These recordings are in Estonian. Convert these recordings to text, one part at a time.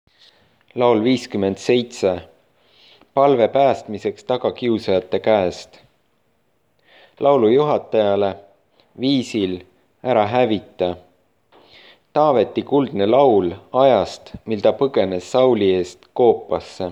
Laul 57. Palve päästmiseks tagakiusajate käest. Laulu juhatajale viisil Ära hävita. Taaveti kuldne laul ajast, mil ta põgenes Sauli eest koopasse.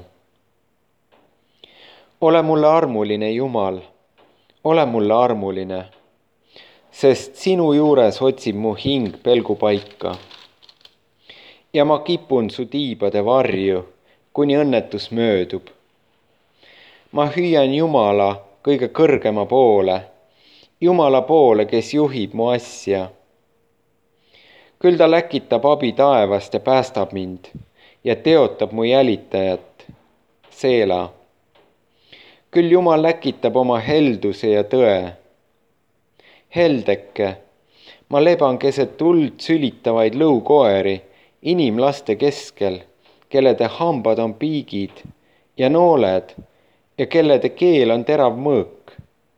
Ole mulle armuline, Jumal, ole mulle armuline, sest sinu juures otsib mu hing pelgupaika. Ja ma kipun su tiibade varju, kuni õnnetus möödub. Ma hüüan Jumala kõige kõrgema poole, Jumala poole, kes juhib mu asja. Küll ta läkitab abi taevast ja päästab mind ja teotab mu jälitajat, Seela. Küll Jumal läkitab oma helduse ja tõe. Heldeke, ma leban keset tuld sülitavaid lõukoeri, inimlaste keskel, kellede hambad on piigid ja nooled ja kellede keel on terav mõõk.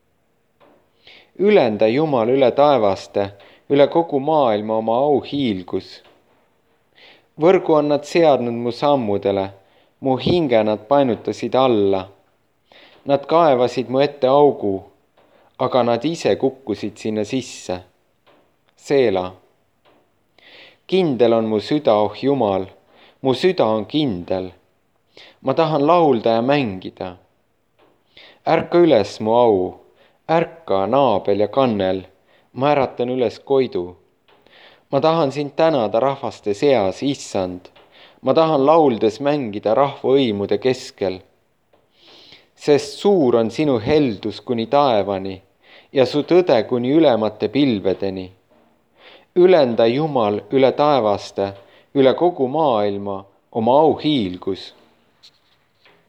Ülenda Jumal üle taevaste, üle kogu maailma oma auhiilgus. Võrgu on nad seadnud mu sammudele, mu hinge nad painutasid alla. Nad kaevasid mu ette augu, aga nad ise kukkusid sinna sisse. Seela. Kindel on mu süda, oh Jumal, mu süda on kindel. Ma tahan laulda ja mängida. Ärka üles, mu au, ärka, Naabel ja Kannel, ma äratan üles Koidu. Ma tahan sind tänada rahvaste seas, Issand. Ma tahan lauldes mängida rahvaõimude keskel. Sest suur on sinu heldus kuni taevani ja su tõde kuni ülemate pilvedeni. Ülenda Jumal üle taevaste, üle kogu maailma oma auhiilgus.